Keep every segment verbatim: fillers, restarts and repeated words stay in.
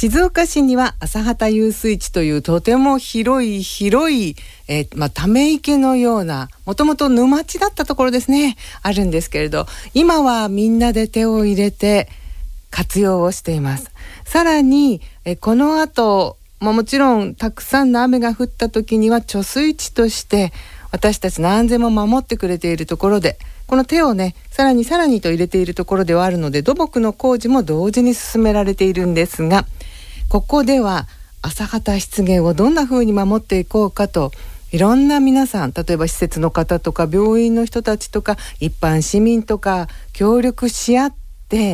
静岡市には朝畑遊水地というとても広い広い、えーまあ、ため池のような、もともと沼地だったところですね、あるんですけれど、今はみんなで手を入れて活用をしています。さらにえこの後、まあ、もちろんたくさんの雨が降った時には貯水池として私たちの安全も守ってくれているところで、この手をねさらにさらにと入れているところではあるので、土木の工事も同時に進められているんですが、ここでは朝畑湿原をどんな風に守っていこうかと、いろんな皆さん、例えば施設の方とか病院の人たちとか一般市民とか協力し合って、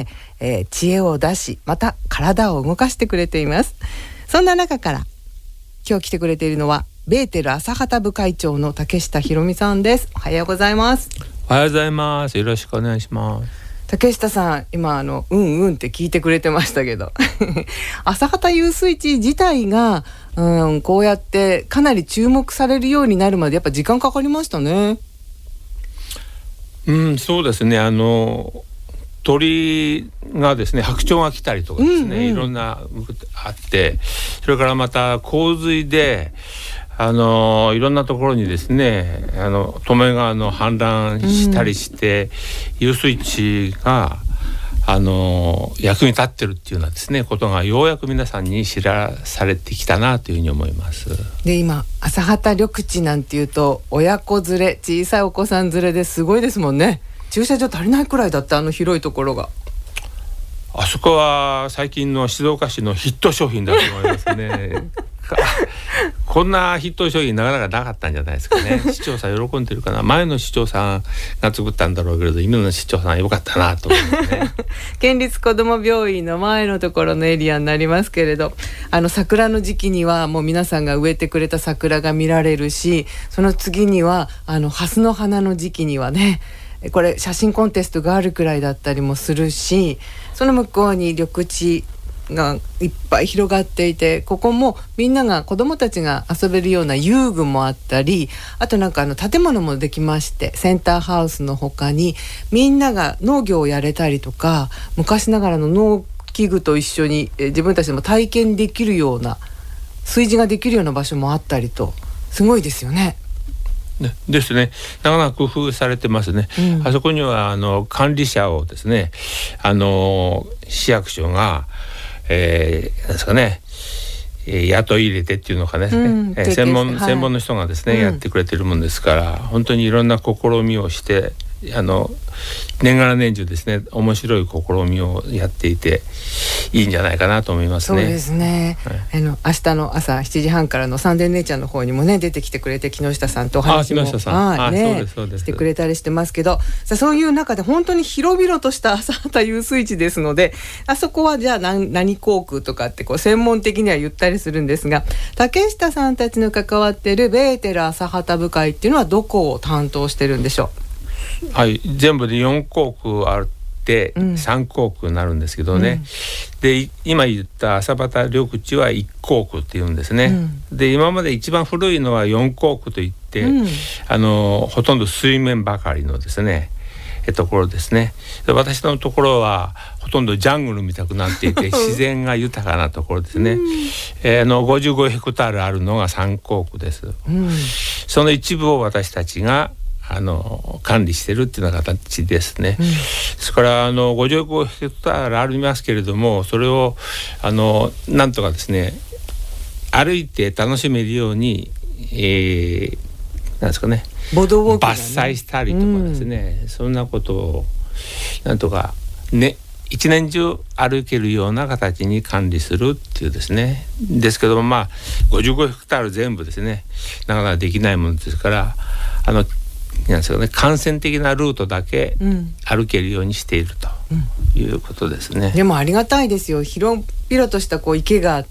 えー、知恵を出し、また体を動かしてくれています。そんな中から今日来てくれているのはベーテル朝畑部会長の竹下ひろみさんです。おはようございます。 おはようございます。よろしくお願いします。 竹下さん、今あのうんうんって聞いてくれてましたけど朝畑遊水地自体が、うん、こうやってかなり注目されるようになるまでやっぱ時間かかりましたね。 うん、そうですね。あの鳥がですね、白鳥が来たりとかですね、うんうん、いろんなあって、それからまた洪水であのいろんなところにですね、あの利根川の氾濫したりして、うん、遊水地があの役に立ってるっていうようなですねことがようやく皆さんに知らされてきたなというふうに思います。 で、今朝畑緑地なんていうと親子連れ、小さいお子さん連れですごいですもんね。駐車場足りないくらいだった、あの広いところが。 あそこは最近の静岡市のヒット商品だと思いますねこんなヒット商品なかなかなかったんじゃないですかね市長さん喜んでるかな。前の市長さんが作ったんだろうけれど、今の市長さん良かったなと思いますね県立こども病院の前のところのエリアになりますけれど、あの桜の時期にはもう皆さんが植えてくれた桜が見られるし、その次にはあのハスの花の時期にはね、これ写真コンテストがあるくらいだったりもするし、その向こうに緑地がいっぱい広がっていて、ここもみんなが子どもたちが遊べるような遊具もあったり、あとなんかあの建物もできまして、センターハウスの他にみんなが農業をやれたりとか、昔ながらの農機具と一緒にえ自分たちでも体験できるような、炊事ができるような場所もあったりと、すごいですよね。 ですね。なかなか工夫されてますね、うん、あそこにはあの管理者をですね、あの市役所が、えー、なんですかね、えー、雇い入れてっていうのかね、うんえー、専門、はい、専門の人がですね、うん、やってくれてるもんですから、本当にいろんな試みをして、あの年がら年中ですね、面白い試みをやっていていいんじゃないかなと思いますね。 そうですね、はい、あの明日の朝しちじはんからのサンデー姉ちゃんの方にもね出てきてくれて、木下さんとお話もしてくれたりしてますけど、さそういう中で本当に広々とした朝畑遊水地ですので、あそこはじゃあ 何, 何航空とかってこう専門的には言ったりするんですが、竹下さんたちの関わっているベーテル朝畑部会っていうのはどこを担当してるんでしょう。 はい、全部でよん航空あってさん航空になるんですけどね、うん、で今言った朝畑緑地はいち航空っていうんですね、うん、で今まで一番古いのはよん航空といって、うん、あのほとんど水面ばかりのですねえところですね。で私のところはほとんどジャングルみたくなっていて自然が豊かなところですね、うんえー、あのごじゅうごヘクタールあるのがさん航空です、うん、その一部を私たちがあの管理してるっていうような形ですね、うん、ですからあのごじゅうごヘクタールありますけれども、それをあのなんとかですね歩いて楽しめるように、えー、なんですかね、 ボドウォークがね、 伐採したりとかですね、うん、そんなことをなんとかね一年中歩けるような形に管理するっていうですね、ですけども、まあごじゅうごヘクタール全部ですねなかなかできないものですから、あのなんですかね、感染的なルートだけ歩けるようにしているということですね、うん、 でもありがたいですよ。広々としたこう池があって、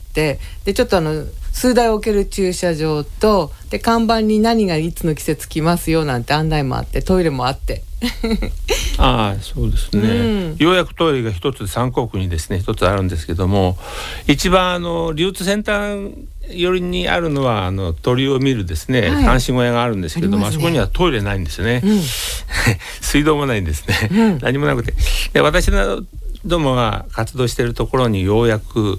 でちょっとあの数台置ける駐車場と、で看板に何がいつの季節来ますよなんて案内もあって、トイレもあってああそうですね、うん、ようやくトイレが一つ三航空にですね一つあるんですけども、一番あの流通センター寄りにあるのはあの鳥を見るですね、はい、監視小屋があるんですけども、 あ, あそこにはトイレないんですね、うん、水道もないんですね、うん、何もなくて、で私のどもが活動しているところにようやく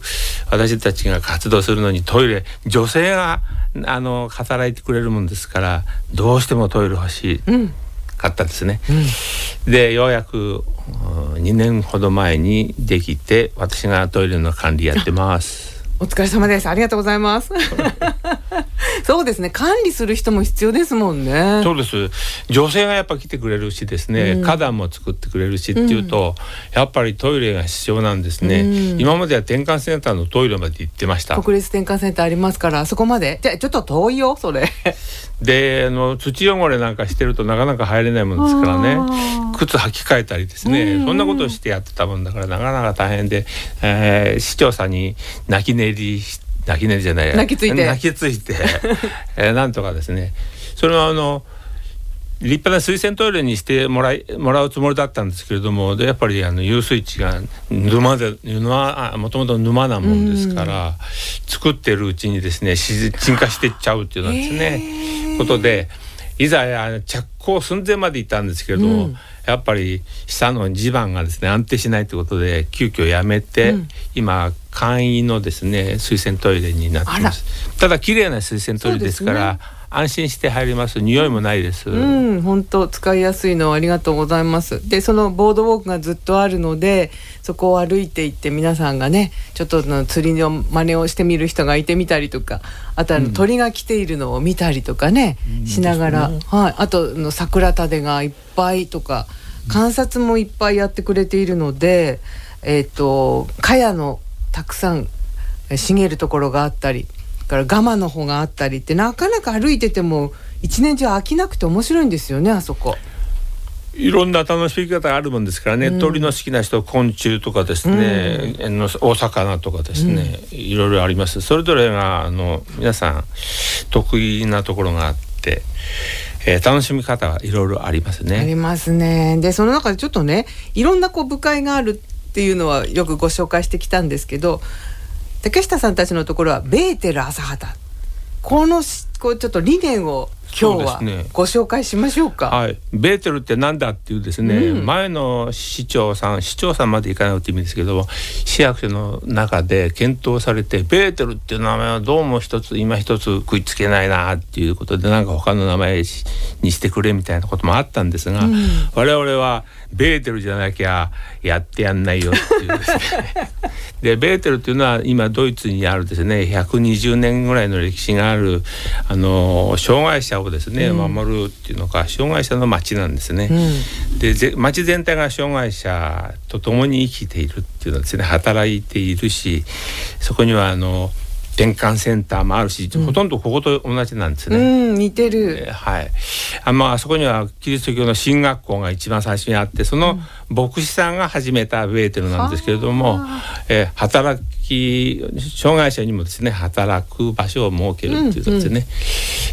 私たちが活動するのにトイレ女性があの働いてくれるもんですからどうしてもトイレ欲しい、うんかったですね、うん、でようやくにねんほど前にできて私がトイレの管理やってます。 お疲れ様です。ありがとうございますそうですね、管理する人も必要ですもんね。 そうです。女性がやっぱ来てくれるしですね、うん、花壇も作ってくれるしっていうと、うん、やっぱりトイレが必要なんですね、うん、今までは転換センターのトイレまで行ってました。 国立転換センターありますからそこまで。じゃあちょっと遠いよそれであの土汚れなんかしてるとなかなか入れないもんですからね、靴履き替えたりですね、うん、そんなことをしてやってたもんだからなかなか大変で、えー、市長さんに泣き寝入り泣き寝入りじゃない泣きついて泣きついて、えー、なんとかですねそれはあの立派な水洗トイレにしてもらいもらうつもりだったんですけれども、でやっぱりあの遊水池が沼で沼もともと沼なもんですから、うん、作ってるうちにですね沈下していっちゃうっていうのですね、えー、ことでいざ着工寸前まで行ったんですけれども、うん、やっぱり下の地盤がですね安定しないということで急遽やめて、うん、今簡易のですね水洗トイレになっています。ただ綺麗な水洗トイレですから安心して入ります。匂いもないです。 うん、本当使いやすいのありがとうございます。でそのボードウォークがずっとあるのでそこを歩いていって皆さんがねちょっとの釣りの真似をしてみる人がいてみたりとか、あとあの、うん、鳥が来ているのを見たりとかね、うん、しながら、ね、はい、あとの桜種がいっぱいとか観察もいっぱいやってくれているので、えーと茅のたくさん茂るところがあったりからガマの方があったりってなかなか歩いてても一年中飽きなくて面白いんですよね。あそこいろんな楽しみ方があるもんですからね、うん、鳥の好きな人昆虫とかですね、うん、お魚とかですね、うん、いろいろあります。それぞれがあの皆さん得意なところがあって、えー、楽しみ方はいろいろありますね。 ありますね。でその中でちょっとねいろんなこう部会があるっていうのはよくご紹介してきたんですけど、竹下さんたちのところはベーテル朝畑、このこうちょっと理念を今日はご紹介しましょうか。 はい、ベーテルってなんだっていうですね、うん、前の市長さん市長さんまでいかないって意味ですけども市役所の中で検討されてベーテルっていう名前はどうも一つ今一つ食いつけないなっていうことでなんか他の名前にしてくれみたいなこともあったんですが、うん、我々はベーテルじゃなきゃやってやんないよっていうですねでベーテルっていうのは今ドイツにあるですねひゃくにじゅうねんぐらいの歴史があるあの障害者をですね、うん、守るっていうのか障害者の町なんですね、うん、で町全体が障害者と共に生きているっていうのはですね働いているしそこにはあの転換センターもあるし、うん、ほとんどここと同じなんですね、 うん、似てる、 えー、はいあ、まあ、そこにはキリスト教の神学校が一番最初にあってその牧師さんが始めたベーテルなんですけれども、うん、えー、働き障害者にもですね働く場所を設けるっていうことですね、うんうん、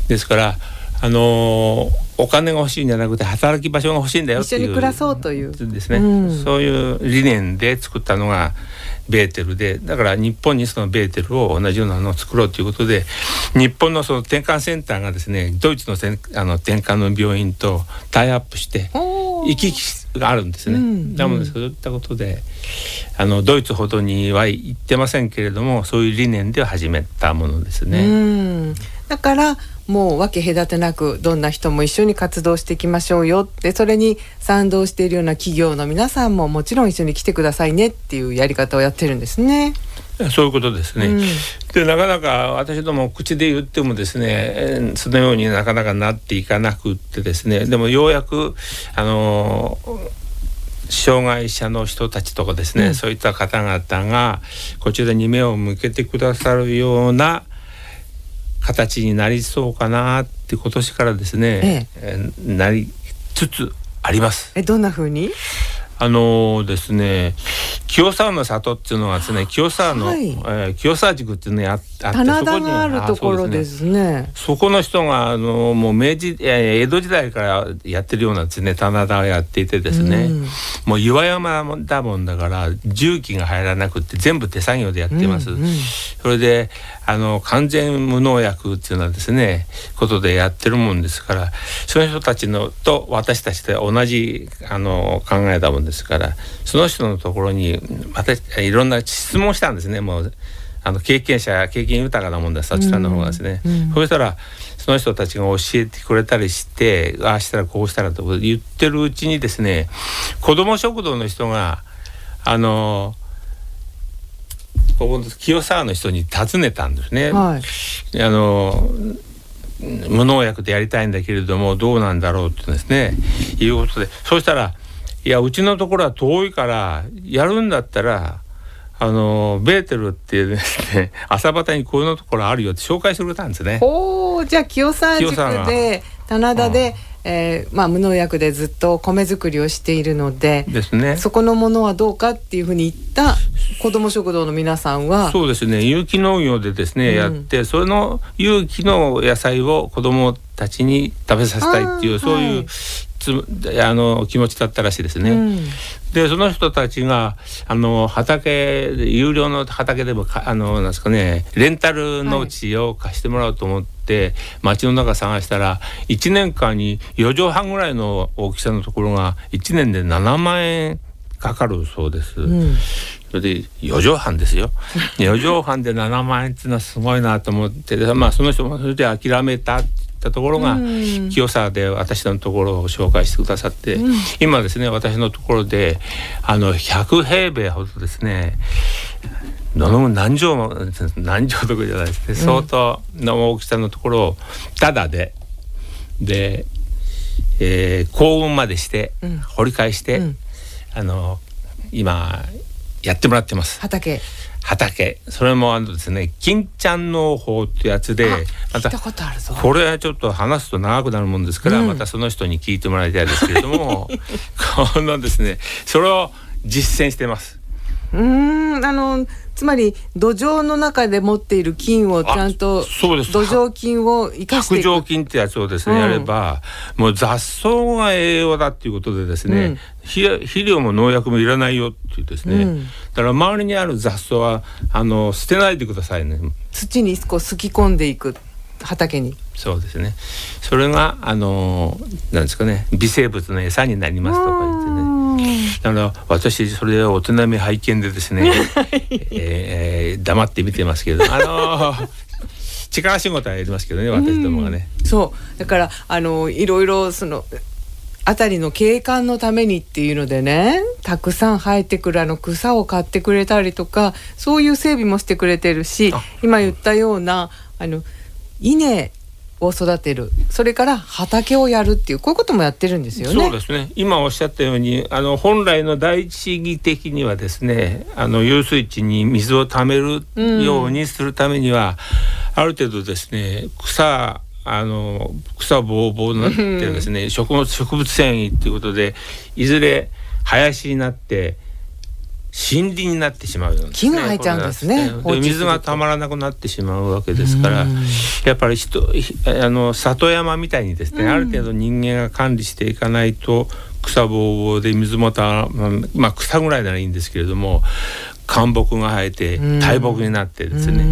ですからあのー、お金が欲しいんじゃなくて働き場所が欲しいんだよっていう一緒に暮らそうというですね、 うん、 そういう理念で作ったのがベーテルで、だから日本にそのベーテルを同じようなのを作ろうということで日本のその転換センターがですねドイツのせあの転換の病院とタイアップして行き来があるんですね、うんうん、なのでそういったことであのドイツほどには行ってませんけれどもそういう理念で始めたものですね。 うんだからもう分け隔てなくどんな人も一緒に活動していきましょうよってそれに賛同しているような企業の皆さんももちろん一緒に来てくださいねっていうやり方をやってるんですね。 そういうことですね、うん、でなかなか私ども口で言ってもですねそのようになかなかなっていかなくってですねでもようやくあの障害者の人たちとかですね、うん、そういった方々がこちらに目を向けてくださるような形になりそうかなって今年からですね、ええ、なりつつあります。 えどんな風に？ あのー、ですね清沢の里っていうのがですね清沢の、はい、えー、清沢塾っていうのがあって棚田があるところですね。 そこの人があのもう明治、えー、江戸時代からやってるようなですね棚田をやっていてですね、うん、もう岩山だもんだから重機が入らなくって全部手作業でやってます、うんうん、それであの完全無農薬っていうのはですねことでやってるもんですからその人たちのと私たちで同じあの考えだもんですからその人のところに私いろんな質問したんですね。もうあの経験者経験豊かなもんだそちらの方がですね、うんうん、そしたらその人たちが教えてくれたりしてああしたらこうしたらと言ってるうちにですね子ども食堂の人があのここの清沢の人に尋ねたんですね、はい、あの無農薬でやりたいんだけれどもどうなんだろうってですねいうことでそうしたらいやうちのところは遠いからやるんだったらあのベーテルっていうですね朝畑にこういうのところあるよって紹介してくれたんですね。 おじゃあ清沢塾で棚田で、うんえーまあ、無農薬でずっと米作りをしているのでですねそこのものはどうかっていうふうに言った子ども食堂の皆さんはそうですね有機農業でですね、うん、やってその有機の野菜を子どもたちに食べさせたいっていうそういう、はいあの気持ちだったらしいですね、うん、でその人たちがあの畑有料の畑でもあのなんですかねレンタル農地を貸してもらおうと思って、はい、街の中探したらいちねんかんによじはんぐらいの大きさのところがいちねんでななまんえんかかるそうです、うん、それでよじはんですよよじはんでななまんえんっていうのはすごいなと思ってまあその人もそれで諦めたたところが、うん、清沢で私のところを紹介してくださって、うん、今ですね私のところであのひゃくへいべいほどですね何畳も何畳とかじゃないですね、うん、相当の大きさのところをタダでで、えー、耕運までして、うん、掘り返して、うん、あの今やってもらってます。 畑畑それもあのですね金ちゃん農法ってやつでまたこれはちょっと話すと長くなるもんですから、うん、またその人に聞いてもらいたいですけれどもこのですねそれを実践してます。 うーんあのつまり土壌の中で持っている菌をちゃんとそうです土壌菌を生かしていく白状菌ってやつをですね、うん、やればもう雑草が栄養だっていうことでですね、うん、肥料も農薬もいらないよっていうですね、うん、だから周りにある雑草はあの捨てないでくださいね。 土にこうすき込んでいく畑にそうですねそれがあのなんですかね微生物の餌になりますとか言ってねだから私それをお手並み拝見でですね、えー、黙って見てますけどあのー、力仕事はやりますけどね私どもがね、 うん、そうだからあのいろいろそのあたりの景観のためにっていうのでねたくさん生えてくるあの草を買ってくれたりとかそういう整備もしてくれてるし今言ったようなあの稲を育てるそれから畑をやるっていうこういうこともやってるんですよね。 そうですね今おっしゃったようにあの本来の第一義的にはですねあの遊水地に水をためるようにするためには、うん、ある程度ですね草あの草ぼうぼうになってですね、うん、植物植物繊維っていうことでいずれ林になって森林になってしまうようですね。 木が生えちゃうんですね。 で水がたまらなくなってしまうわけですからやっぱり人あの里山みたいにですね、うん、ある程度人間が管理していかないと草ぼうぼうで水もたまあ草ぐらいならいいんですけれども灌木が生えて大木になってですね、うん、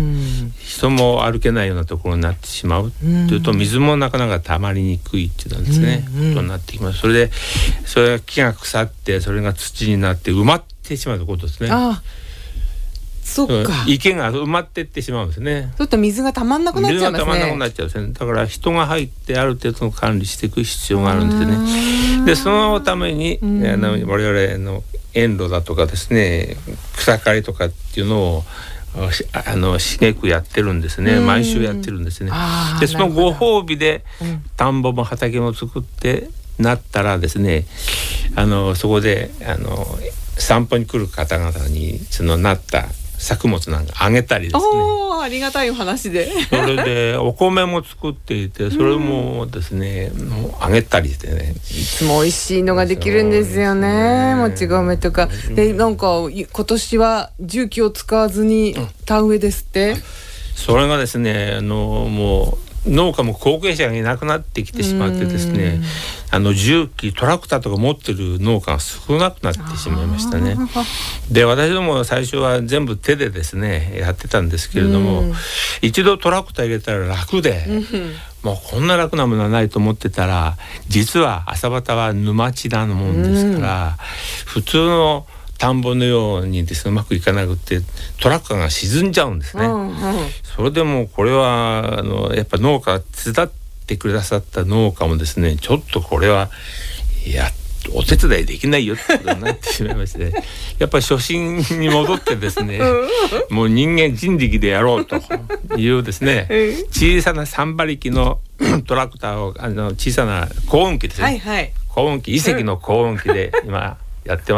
人も歩けないようなところになってしまうというと水もなかなかたまりにくいっていうのですね、うんうん、ことになってきます。それでそれが木が腐ってそれが土になって埋まってしまうことですね。 ああそっか池が埋まっていってしまうんですね。 そういった水がたまんなくなっちゃいますね。 水がたまんなくなっちゃうんですね。だから人が入ってある程度の管理していく必要があるんですね。でそのためにあの我々の園路だとかですね草刈りとかっていうのをあのしげくやってるんですね。毎週やってるんですね。でそのご褒美で田んぼも畑も作ってなったらですねあのそこであの散歩に来る方々にそのなった作物なんかあげたりですね。 おーありがたいお話でそれでお米も作っていてそれもですねもうあげたりしてねいつも美味しいのができるんですよね。もち米とかでなんか今年は重機を使わずに田植えですって、うん、 それがですねあのもう農家も後継者がいなくなってきてしまってですねあの重機トラクターとか持ってる農家が少なくなってしまいましたね。で私ども最初は全部手でですねやってたんですけれども一度トラクター入れたら楽でもうこんな楽なものはないと思ってたら実は朝畑は沼地なもんですから普通の田んぼのようにですねうまくいかなくてトラックが沈んじゃうんですね、 うんうん、 それでもこれはあのやっぱ農家手伝ってくださった農家もですねちょっとこれはいやお手伝いできないよってことになってしまいまして、ね、やっぱり初心に戻ってですねもう人間人力でやろうというですね小さな三馬力のトラクターをあの小さな耕運機ですね、はいはい、耕運機遺跡の耕運機で今やってます。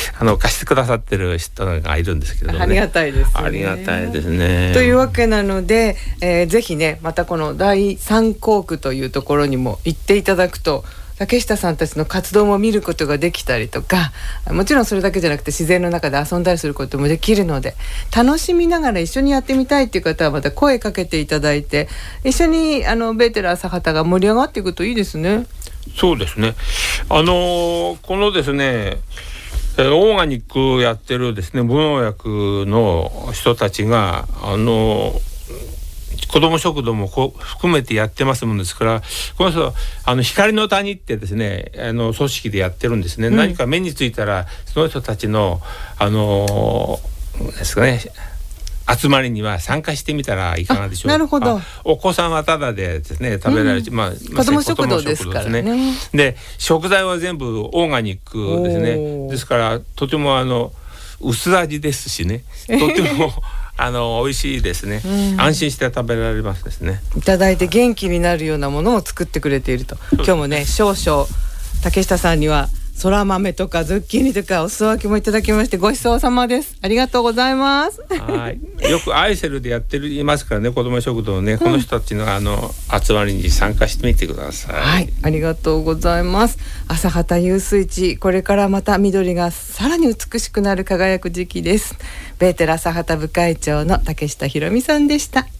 あの貸してくださってる人がいるんですけどね、 ありがたいですね。 ありがたいですね。 というわけなので、えー、ぜひねまたこの第三校区というところにも行っていただくと竹下さんたちの活動も見ることができたりとか、もちろんそれだけじゃなくて自然の中で遊んだりすることもできるので、楽しみながら一緒にやってみたいっていう方はまた声かけていただいて一緒にあのベーテル朝畑が盛り上がっていくといいですね。 そうですね。あのー、このですねオーガニックやってるですね無農薬の人たちがあのー子ども食堂もこ含めてやってますもんですから、この人あの光の谷ってですねあの組織でやってるんですね、うん、何か目についたらその人たちのあのー、ですかね集まりには参加してみたらいかがでしょうか。 なるほど。 お子さんはタダでですね食べられる、うん、まあ子ども食堂ですからね。 で食材は全部オーガニックですね。ですからとてもあの薄味ですしねとてもあの美味しいですね、うん、安心して食べられますですね。 いただいて元気になるようなものを作ってくれていると。今日もね少々竹下さんにはそら豆とかズッキーニとかお裾分けもいただきましてごちそうさまです。ありがとうございます。 はいよくアイセルでやってるいますからね子ども食堂ね、うん、この人たちのあの集まりに参加してみてください。 はい、ありがとうございます。朝畑遊水地、これからまた緑がさらに美しくなる輝く時期です。ベーテル朝畑部会長の竹下ひろみさんでした。